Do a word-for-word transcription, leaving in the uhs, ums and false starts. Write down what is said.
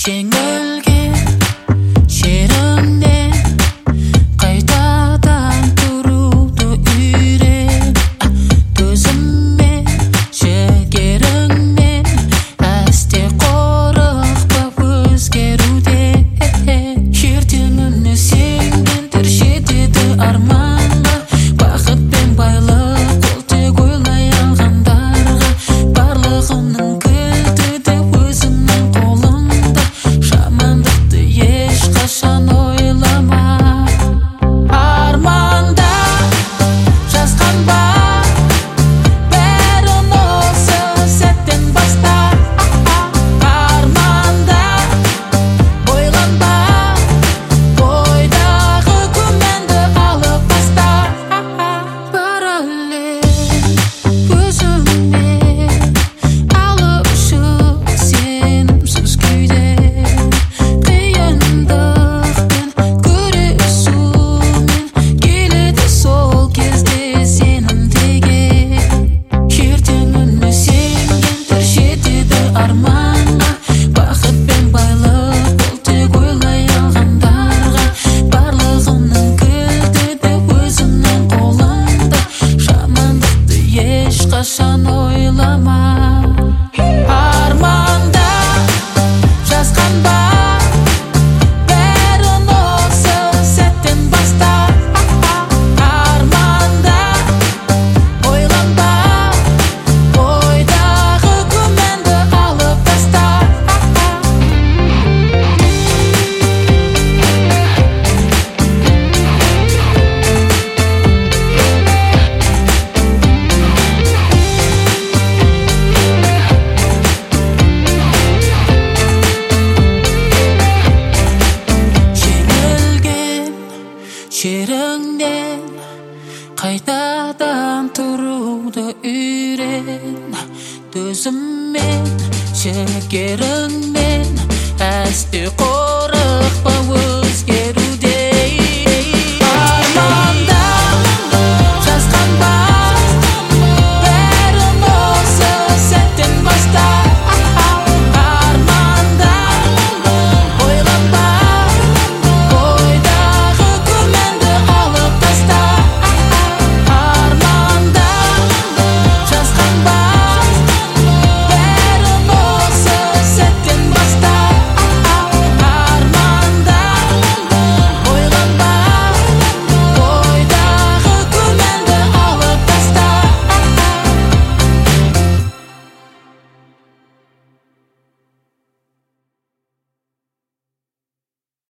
жеңілген жеріңнен қайтадан тұруды үйрен. Төзіммен, жігеріңмен әсте қорықпа өзгеруден. Ертеңіне сенгендер жетеді арманға, бақыт пен байлық ол тек ойлай алғандарға. Барлығының кілті де өзіңнің қолыңда, жамандықты ешқашан ойлама. Арманда жазған бар, бәрін осы сәттен баста. Арманда ойланба, бойдағы күмәнді алып таста. Параллель өзіңмен алып шық сенімсіз күйден. Қиындықпен күресумен келеді сол кезде сенім деген. Ертеңіне сенгендер жетеді арманға, бақыт пен байлық ол тек ойлай алғандарға. Барлығының кілті де өзіңнің қолыңда, жамандықты ешқашан ойлама. Арманда жазған бар, бәрін осы сәттен баста. Арманда ойланба, бойдағы күмәнді алып таста. Жеңілген жеріңнен қайтадан тұруды үйрен. Төзіммен, жігеріңмен әсте қорықпа